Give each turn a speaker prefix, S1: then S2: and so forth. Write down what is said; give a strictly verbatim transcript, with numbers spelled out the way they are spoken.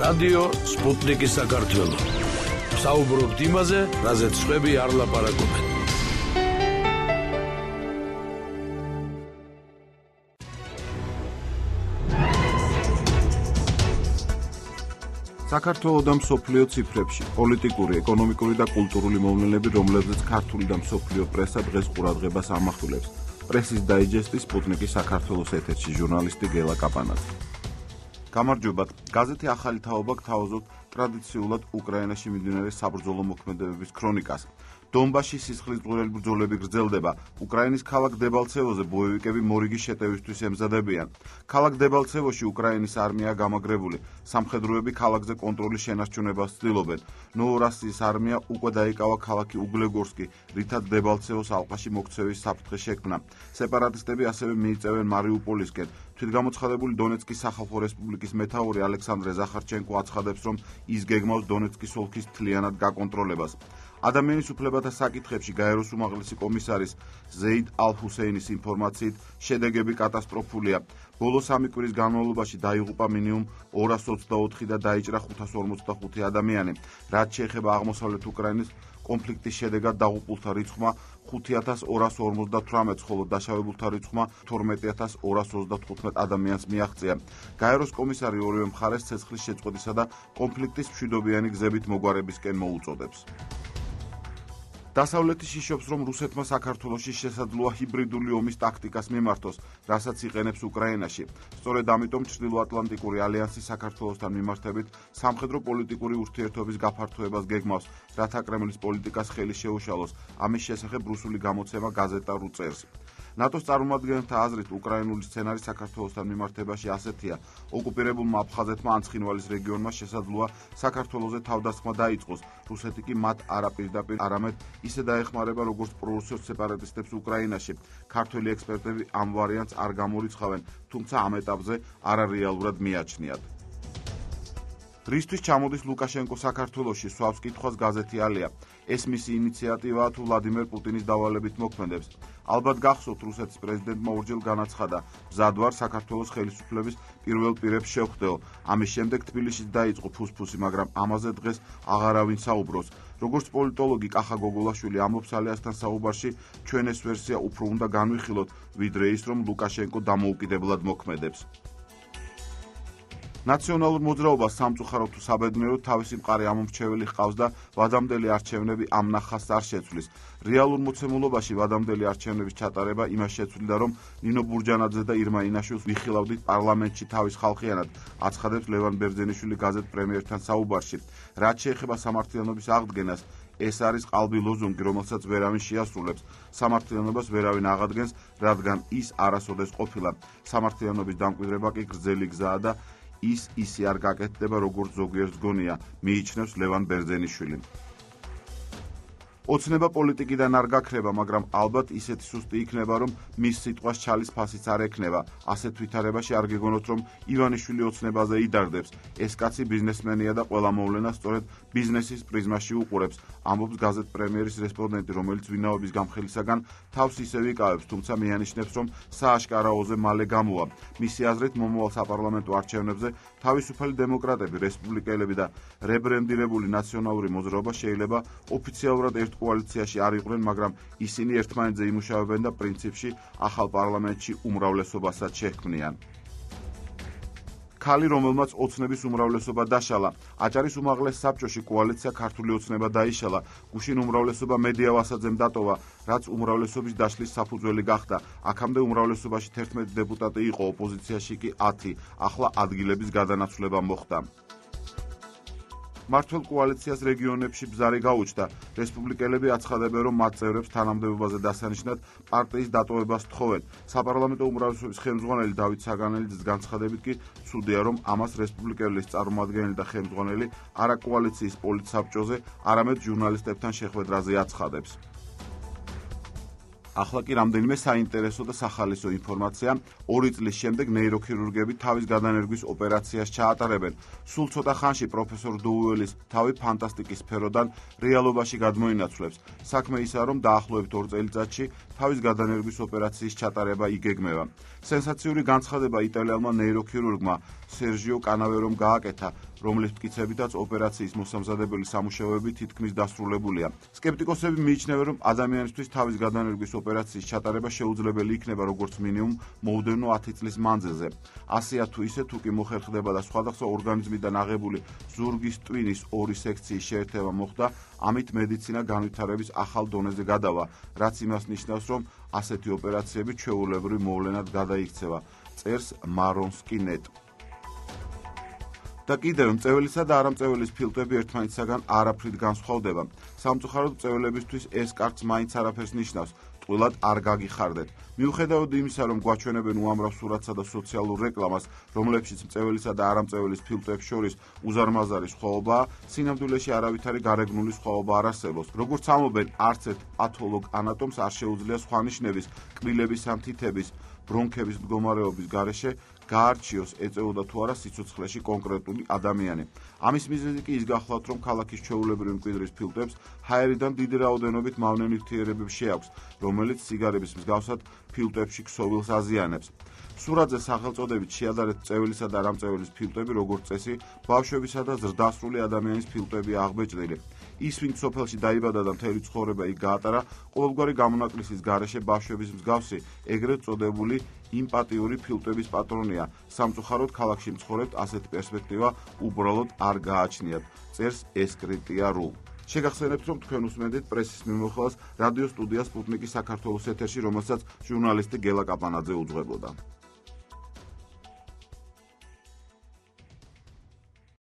S1: რადიო სპუტნიკის საქართველო. საუბრობთ იმაზე, რაზეც სხვები არ ლაპარაკობენ.
S2: საქართველოს და მსოფლიო ციფრებში პოლიტიკური, ეკონომიკური და კულტურული მოვლენები, რომლებზეც ქართული და მსოფლიო პრესა დღეს ყურადღებას ამახვილებს. პრესის დაიჯესტი სპუტნიკის საქართველოს ეთერში ჟურნალისტი გელა კაპანაძე. გამარჯობათ. გაზეთი ახალი თაობა გთავაზობთ ტრადიციულად უკრაინაში მიმდინარე საბრძოლო მოქმედებების ქრონიკას. დონბასში სისხლის მღვრელი ბრძოლები გრძელდება. უკრაინის ქალაქ დებალცევოზე ბოევიკები მორიგის შეტევისთვის ემზადებიან. ქალაქ დებალცევოში უკრაინის არმია გამაგრებული. სამხედროები ქალაქზე კონტროლის შენარჩუნებას ცდილობენ. ნოოროსიის არმია უკვე დაიკავა ქალაქი უგლეგორსკი, რითაც დებალცევოს ალყაში მოქცევის საფრთხე შექმნა. სეპარატისტები ასევე მიიწევენ მარიუპოლისკენ. თვითგამოცხადებული დონეცკის სახალხო რესპუბლიკის მეთაური ალექსანდრე ზახარჩენკო აცხადებს, რომ ის გეგმავს დონეცკის ოლქის მთლიანად გაკონტროლებას. ადამიანის უფლებათა საკითხებში გაეროს უმაღლესი კომისარის ზეიდ ალ-ჰუსეინის ინფორმაციით შედეგები კატასტროფულია. ბოლო სამი კვირის განმავლობაში დაიღუპა მინიმუმ ორას ოცდაოთხი და დაიჭრა ხუთას ორმოცდახუთი ადამიანი. რაც შეეხება აღმოსავლეთ უკრაინის კონფლიქტის შედეგად დაღუპულთა რიცხვმა ხუთი ათას ორას ორმოცდათვრამეტს, ხოლო დაშავებულთა რიცხვმა თორმეტი ათას ორას ოცდათხუთმეტ ადამიანს მიაღწია. გაეროს კომისარი ორივე მხარეს ცეცხლის შეწყვეტისა და კონფლიქტის მშვიდობიანი გზებით მოგვარებისკენ მოუწოდებს. დასავლეთი შიშობს, რომ რუსეთმა საქართველოში შესაძლოა ჰიბრიდული ომის ტაქტიკას მიმართოს, რასაც იყენებს უკრაინაში. სწორედ ამიტომ ჩრდილოატლანტიკური ალიანსი საქართველოსთან მიმართებით სამხედრო პოლიტიკური ურთიერთობის გაფართოებას გეგმავს, რათა კრემლის პოლიტიკას ხელი შეუშალოს. ამის შესახებ რუსული გამოცემა გაზეტა რუ წერს. ნატოს წარმომადგენელთა აზრით, უკრაინული სცენარი საქართველოსთან მიმართებაში ასეთია: ოკუპირებულმა აფხაზეთმა ან ცხინვალის რეგიონმა შესაძლოა საქართველოზე თავდასხმა დაიწყოს. რუსეთი კი მათ არა პირდაპირ, არამედ ისე დაეხმარება, როგორც პრორუსულ სეპარატისტებს უკრაინაში. ქართველი ექსპერტები ამ ვარიანტს არ გამორიცხავენ, თუმცა ამ ეტაპზე არარეალურად მიაჩნიათ. რისთვის ჩამოდის ლუკაშენკო საქართველოში, სვავს კითხვას გაზეთი ალია. ეს მისი ინიციატივაა თუ ვლადიმერ პუტინის დავალებით მოქმედებს? ალბათ გახსოვთ, რუსეთის პრეზიდენტმა ორჯერ განაცხადა, მზად ვარ საქართველოს ხელისუფლების პირველ პირებს შევხვდეო. ამის შემდეგ თბილისში დაიწყო ფუსფუსი, მაგრამ ამაზე დღეს აღარავინ საუბრობს. როგორც პოლიტოლოგი კახა გოგოლაშვილი ამბობს ალიასთან საუბარში, ჩვენ ეს ვერსია უფრო უნდა განვიხილოთ, ვიდრე ის, რომ ლუკაშენკო დამოუკიდებლად მოქმედებს. ნაციონალურ მოძრაობას სამწუხაროდ თუ საბედნიეროდ თავისი მყარი ამომრჩეველი ჰყავს და ვადამდელი არჩევნები ამ ნახაზს არ შეცვლის. რეალურ მოცემულობაში ვადამდელი არჩევნების ჩატარება იმას შეცვლიდა, რომ ნინო ბურჯანაძე და ირმა ინაშვილს ვიხილავდით პარლამენტში თავის ხალხიანად, აცხადებს ლევან ბერძენიშვილი გაზეთ პრემიერთან საუბარში. რაც შეეხება სამართლიანობის აღდგენას, ეს არის ყალბი ლოზუნგი, რომელსაც ვერავინ შეასრულებს. სამართლიანობას ვერავინ აღადგენს, რადგან ის არასოდეს ყოფილა. სამართლიანობის დამკვიდრება კი გრძელი გზაა და ის ისე არ გაკეთდება, როგორც ზოგიერთს გონია, მიიჩნევს ლევან ბერძენიშვილი. ოცნება პოლიტიკიდან არ გაქრება, მაგრამ ალბათ ისეთი სუსტი იქნება, რომ მის სიტყვას ჩალის ფასიც არ ექნება. ასეთ ვითარებაში არ გეგონოთ, რომ ივანიშვილი ოცნებაზე იდარდებს. ეს კაცი ბიზნესმენია და ყველა მოვლენას სწორედ ბიზნესის პრიზმაში უყურებს, ამბობს გაზეთ პრემიერის რესპონდენტი, რომელიც ვინაობის გამხელისაგან თავს ისევ იკავებს, თუმცა მიანიშნებს, რომ სააშკარაოზე მალე გამოვა. მისი აზრით, მომავალ საპარლამენტო არჩევნებზე თავისუფალი დემოკრატები, რესპუბლიკელები და რებრენდირებული ნაციონალური მოძრაობა შეიძლება ოფიციალურად ერთ კოალიციაში არ იყვნენ, მაგრამ ისინი ერთმანეთზე იმუშავებენ და პრინციპში ახალ პარლამენტში უმრავლესობასაც შექმნიან. ქალი, რომელმაც ოცნების უმრავლესობა დაშალა. აჭარის უმაღლეს საბჭოში კოალიცია ქართული ოცნება დაიშალა. გუშინ უმრავლესობა მედია ვასაძემ დატოვა, რაც უმრავლესობის დაშლის საფუძველი გახდა. აქამდე უმრავლესობაში თერთმეტი დეპუტატი იყო, ოპოზიციაში კი ათი. ახლა ადგილების გადანაცვლება მოხდა. მართლ კოალიციას რეგიონებში ბზარი გაუჩნდა. რესპუბლიკელები აცხადებენ, რომ მათ წევრებს თანამდებობაზე დასანიშნად პარტიის დატოვებას თხოვენ. საპარლამენტო უმრავლესობის ხელმძღვანელი დავით საგანელიძის განცხადებით კი ცუდია, რომ ამას რესპუბლიკელის წარმომადგენელი და ხელმძღვანელი არა კოალიციის პოლიტსაბჭოზე, არამედ ჟურნალისტებთან შეხვედრაზე აცხადებს. ახლა კი რამდენიმე საინტერესო და სახალისო ინფორმაცია. ორი წლის შემდეგ ნეიროქირურგები თავის გადანერგვის ოპერაციას ჩაატარებენ. სულ ცოტა ხანში პროფესორ დოუელის თავი ფანტასტიკის სფეროდან რეალობაში გადმოინაცვლებს. საქმე ისაა, რომ დაახლოებით ორ წელიწადში თავის გადანერგვის ოპერაციის ჩატარება იგეგმება. სენსაციური განცხადება იტალიელმა ნეიროქირურგმა სერჟიო კანავერომ გააკეთა, რომლის მტკიცებითაც ოპერაციის მოსამზადებელი სამუშაოები თითქმის დასრულებულია. სკეპტიკოსები მიიჩნევენ, რომ ადამიანისთვის თავის გადანერგვის ოპერაციის ჩატარება შეუძლებელი იქნება როგორც მინიმუმ მომდევნო ათი წლის მანძილზე. ასეა თუ ისე, თუ კი მოხერხდება და სხვადასხვა ორგანიზმიდან აღებული ზურგის ტვინის ორი სექციის შეერთება მოხდა, ამით მედიცინა განვითარების ახალ დონეზე გადავა, რაც იმას ნიშნავს, რომ ასეთი ოპერაციები ჩვეულებრივ მოვლენად გადაიქცევა, წერს მარონსკი კეი ნეტ. და კიდევ მწველისა და არამწველის ფილტვები ერთმანეთისაგან არაფრით განსხვავდება. სამწუხაროდ მწველებისთვის ეს კარგს მაინც არაფერს ნიშნავს, ტყუილად არ გაგიხარდეთ. მიუხედავად იმისა, რომ გვაჩვენებენ უამრავ სურათსა და სოციალურ რეკლამას, რომლებშიც მწველისა და არამწველის ფილტვებს შორის უზარმაზარი სხვაობაა, სინამდვილეში არავითარი გარეგნული სხვაობა არ არსებობს. როგორც ამობენ, არც ერთ პათოლოგ ანატომს არ შეუძლია სხვა ნიშნების, კბილების ან თითების, ბრონქების მდგომარეობის გარეშე გაარჩიოს ეწეოდა თუ არა სიცოცხლეში კონკრეტული ადამიანი. ამის მიზეზი კი ის გახლავთ, რომ ქალაქის ჩვეულებრივი მკვიდრის ფილტვებს ჰაერიდან დიდი რაოდენობით მავნე ნივთიერებები შეაქვს, რომელიც სიგარების მსგავსად ფილტვებში ქსოვილს აზიანებს. სურათზე სახელწოდებით შეადარეთ მწეველისა და არამწეველის ფილტვები, როგორც წესი, ბავშვებისა და ზრდასრული ადამიანის ფილტვებია აღბეჭდილი. ის, ვინც სოფელში დაიბადა და მთელი ცხოვრება იქ გაატარა, ყოველგვარი გამონაკლისის გარეშე ბავშვების მსგავსი, ეგრეთ წოდებული იმპატიური ფილტვების პატრონია. სამწუხაროდ ქალაქში მცხოვრებთ ასეთი პერსპექტივა უბრალოდ არ გააჩნიათ, წერს ესკრიტია ru. შეგახსენებთ, რომ თქვენ უსმენთ პრესის მიმოხილვას რადიო სტუდია სპუტნიკი საქართველოს ეთერში, რომელსაც ჟურნალისტი გელა კაპანაძე უძღვებოდა.